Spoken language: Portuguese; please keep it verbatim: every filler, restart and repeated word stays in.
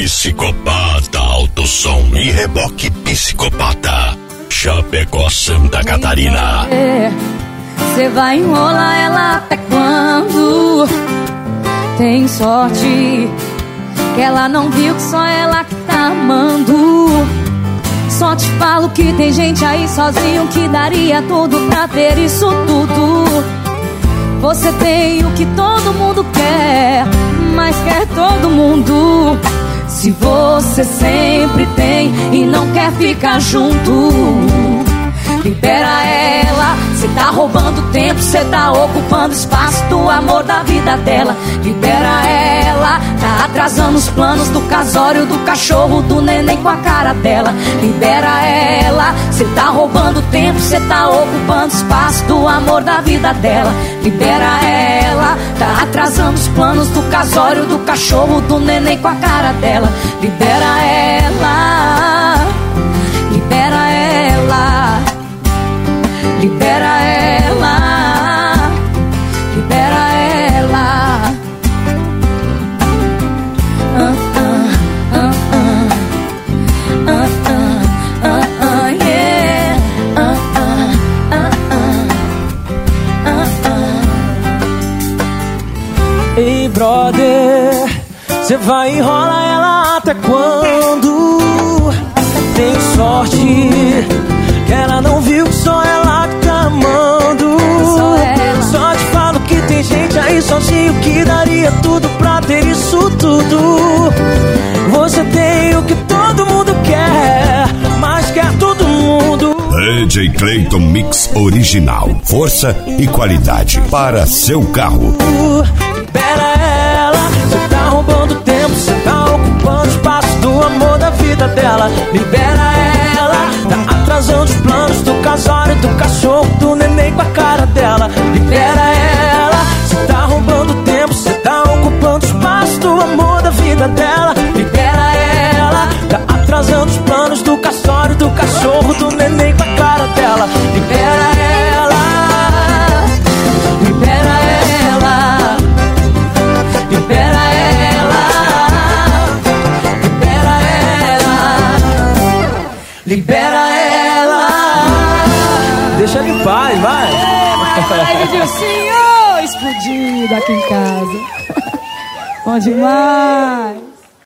Psicopata Alto Som e Reboque Psicopata, Chapecó, Santa Catarina. Você vai enrolar ela até quando? Tem sorte que ela não viu que só ela que tá amando. Só te falo que tem gente aí sozinho que daria tudo pra ter isso tudo. Você tem o que todo mundo quer, mas quer todo mundo. Se você sempre tem e não quer ficar junto, libera ela. Cê tá roubando tempo, cê tá ocupando espaço do amor da vida dela. Libera ela, tá atrasando os planos do casório, do cachorro, do neném com a cara dela. Libera ela, cê tá roubando tempo, cê tá ocupando espaço do amor da vida dela. Libera ela, tá atrasando os planos do casório, do cachorro, do neném com a cara dela. Libera ela, libera ela. Libera ela, libera ela. Ah, ah, ah, ah. Ah, ah, ah, ah, yeah. Ah, ah, ah, ah. Ah, ah. Ei, brother, cê vai enrolar ela até quando? Tem sorte que ela não viu que só ela que tá amando. Só ela. Só te falo que tem gente aí sozinho que daria tudo pra ter isso tudo. Você tem o que todo mundo quer, mas quer todo mundo. D J Clayton Mix Original. Força e qualidade para seu carro. Libera ela, cê tá roubando tempo, cê tá ocupando espaço do amor da vida dela. Libera ela, tá atrasando os planos do casório, do cachorro, do neném com a cara dela. Libera ela, cê tá roubando tempo, cê tá ocupando espaço do amor da vida dela. Libera ela, tá atrasando os planos do casório, do cachorro, do neném com a cara dela. Libera ela, libera ela, libera ela, libera ela, libera ela. Deixa ele em paz, vai. Vai, Dilcinho, explodido aqui em casa. Bom demais.